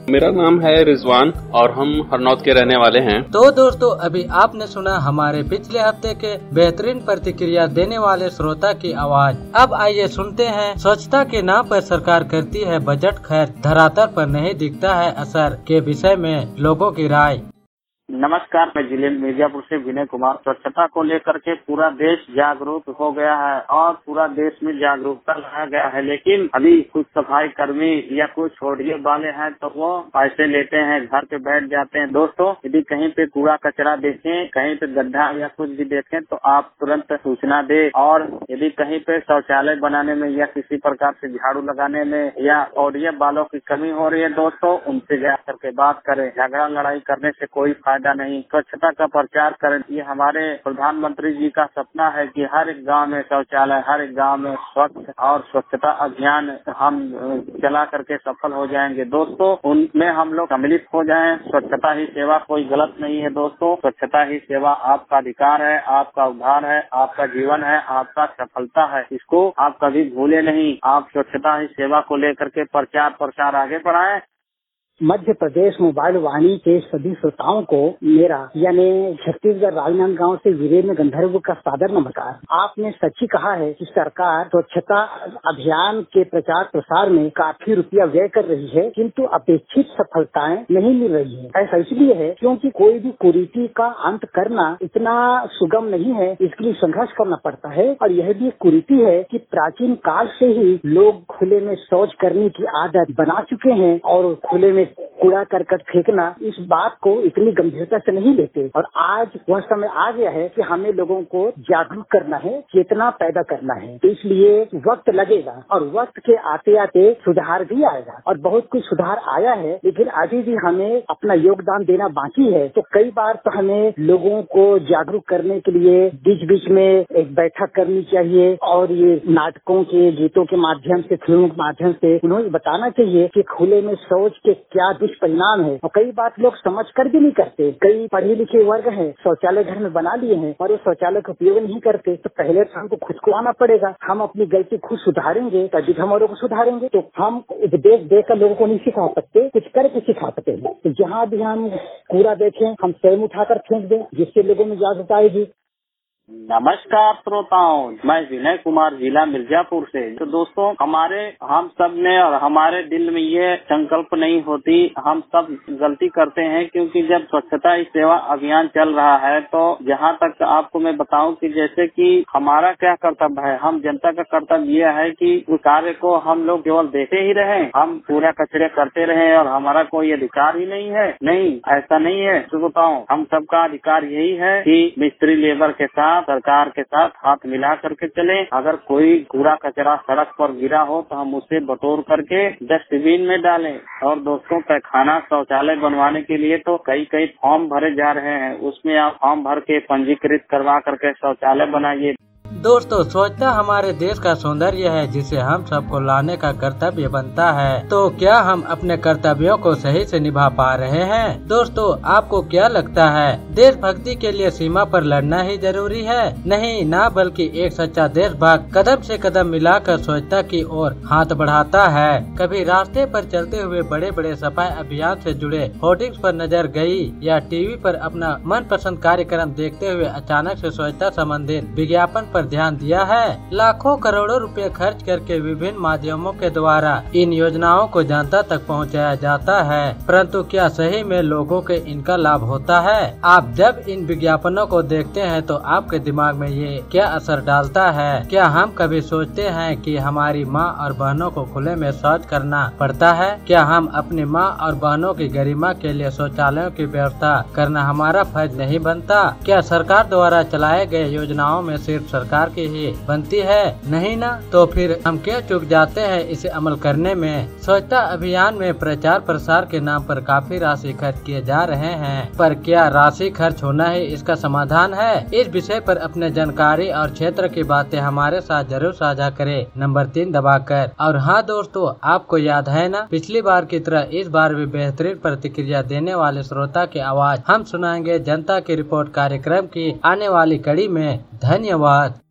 मेरा नाम है रिजवान और हम हरनौत के रहने वाले हैं। तो दोस्तों, अभी आपने सुना हमारे पिछले हफ्ते के बेहतरीन प्रतिक्रिया देने वाले श्रोता की आवाज। अब आइए सुनते हैं स्वच्छता के नाम पर सरकार करती है बजट खर्च, धरातल पर नहीं दिखता है असर के विषय में लोगों की राय। नमस्कार, मैं जिले मिर्जापुर से विनय कुमार। स्वच्छता को लेकर के पूरा देश जागरूक हो गया है और पूरा देश में जागरूकता लाया गया है, लेकिन अभी कुछ सफाई कर्मी या कुछ छोड़िए वाले हैं तो वो पैसे लेते हैं, घर पे बैठ जाते हैं। दोस्तों, यदि कहीं पे कूड़ा कचरा देखें, कहीं पे गड्ढा या कुछ भी देखें तो आप तुरंत सूचना दे। और यदि कहीं पे शौचालय बनाने में या किसी प्रकार से झाड़ू लगाने में या ऑडियो वालों की कमी हो रही है, दोस्तों उनसे जा करके बात करें। झगड़ा लड़ाई करने से कोई फायदा नहीं। स्वच्छता का प्रचार करें। ये हमारे प्रधानमंत्री जी का सपना है कि हर एक गांव में शौचालय, हर एक गांव में स्वच्छ और स्वच्छता अभियान हम चला करके सफल हो जाएंगे। दोस्तों, उनमें हम लोग सम्मिलित हो जाएं। स्वच्छता ही सेवा कोई गलत नहीं है दोस्तों। स्वच्छता ही सेवा आपका अधिकार है, आपका उद्धार है, आपका जीवन है, आपका सफलता है। इसको आप कभी भूले नहीं। आप स्वच्छता ही सेवा को लेकर के प्रचार आगे बढ़ाएं। मध्य प्रदेश मोबाइल वाणी के सभी श्रोताओं को मेरा यानी छत्तीसगढ़ राजनांदगांव से वीरेंद्र गंधर्व का सादर नमस्कार। आपने सच ही कहा है कि सरकार स्वच्छता अभियान के प्रचार प्रसार में काफी रुपया व्यय कर रही है, किंतु अपेक्षित सफलताएं नहीं मिल रही है। ऐसा इसलिए है क्योंकि कोई भी कुरीति का अंत करना इतना सुगम नहीं है, इसके लिए संघर्ष करना पड़ता है। और यह भी एक कुरीति है कि प्राचीन काल से ही लोग खुले में शौच करने की आदत बना चुके हैं और खुले में कूड़ा करकट फेंकना, इस बात को इतनी गंभीरता से नहीं लेते। और आज वह समय आ गया है कि हमें लोगों को जागरूक करना है, चेतना पैदा करना है। तो इसलिए वक्त लगेगा और वक्त के आते आते सुधार भी आएगा और बहुत कुछ सुधार आया है, लेकिन अभी भी हमें अपना योगदान देना बाकी है। तो कई बार तो हमें लोगों को जागरूक करने के लिए बीच बीच में एक बैठक करनी चाहिए और ये नाटकों के, गीतों के माध्यम से, फिल्मों के माध्यम से उन्हें बताना चाहिए कि खुले में शौच के क्या दुष्परिणाम है। और कई बात लोग समझ कर भी नहीं करते। कई पढ़े लिखे वर्ग हैं, शौचालय घर में बना लिए हैं और वो शौचालय का उपयोग नहीं करते। तो पहले तो हमको खुद को आना पड़ेगा। हम अपनी गलती खुद सुधारेंगे तभी हम औरों को सुधारेंगे। तो हम उपदेश देकर लोगों को नहीं सिखा सकते, कुछ करके सिखा सकते हैं। तो जहाँ भी हम कूड़ा देखें हम स्वयं उठाकर फेंक दें, जिससे लोगों में जागरूकता आएगी। नमस्कार श्रोताओं, मैं विनय कुमार जिला मिर्जापुर से। तो दोस्तों, हम सब ने और हमारे दिल में ये संकल्प नहीं होती। हम सब गलती करते हैं क्योंकि जब स्वच्छता ही सेवा अभियान चल रहा है तो जहाँ तक आपको मैं बताऊं कि जैसे कि हमारा क्या कर्तव्य है, हम जनता का कर्तव्य यह है कि उस कार्य को हम लोग केवल देखते ही रहें, हम कूड़ा कचरे करते रहें और हमारा कोई अधिकार ही नहीं है। नहीं, ऐसा नहीं है श्रोताओं। हम सबका अधिकार यही है कि मिस्त्री लेबर के साथ, सरकार के साथ हाथ मिला करके चले। अगर कोई कूड़ा कचरा सड़क पर गिरा हो तो हम उसे बटोर करके डस्टबिन में डालें। और दोस्तों, पैखाना शौचालय बनवाने के लिए तो कई फॉर्म भरे जा रहे हैं, उसमें आप फॉर्म भर के पंजीकृत करवा करके शौचालय बनाइए। दोस्तों, स्वच्छता हमारे देश का सौंदर्य है जिसे हम सबको लाने का कर्तव्य बनता है। तो क्या हम अपने कर्तव्यों को सही से निभा पा रहे हैं? दोस्तों, आपको क्या लगता है, देशभक्ति के लिए सीमा पर लड़ना ही जरूरी है? नहीं ना, बल्कि एक सच्चा देशभक्त कदम से कदम मिलाकर स्वच्छता की ओर हाथ बढ़ाता है। कभी रास्ते पर चलते हुए बड़े बड़े सफाई अभियान से जुड़े होर्डिंग्स पर नजर गई या टीवी पर अपना मनपसंद कार्यक्रम देखते हुए अचानक से स्वच्छता संबंधित विज्ञापन पर ध्यान दिया है? लाखों करोड़ों रुपए खर्च करके विभिन्न माध्यमों के द्वारा इन योजनाओं को जनता तक पहुंचाया जाता है, परंतु क्या सही में लोगों के इनका लाभ होता है? आप जब इन विज्ञापनों को देखते हैं तो आपके दिमाग में ये क्या असर डालता है? क्या हम कभी सोचते हैं कि हमारी माँ और बहनों को खुले में शौच करना पड़ता है? क्या हम अपनी माँ और बहनों की गरिमा के लिए शौचालयों की व्यवस्था करना हमारा फर्ज नहीं बनता? क्या सरकार द्वारा चलाए गए योजनाओं में सिर्फ सरकार की ही बनती है? नहीं ना, तो फिर हम क्यों चूक जाते हैं इसे अमल करने में? स्वच्छता अभियान में प्रचार प्रसार के नाम पर काफी राशि खर्च किए जा रहे हैं, पर क्या राशि खर्च होना ही इसका समाधान है? इस विषय पर अपने जानकारी और क्षेत्र की बातें हमारे साथ जरूर साझा करें, नंबर 3 दबाकर। और हाँ दोस्तों, आपको याद है ना, पिछली बार की तरह इस बार भी बेहतरीन प्रतिक्रिया देने वाले श्रोता की आवाज हम सुनाएंगे जनता की रिपोर्ट कार्यक्रम की आने वाली कड़ी में। धन्यवाद।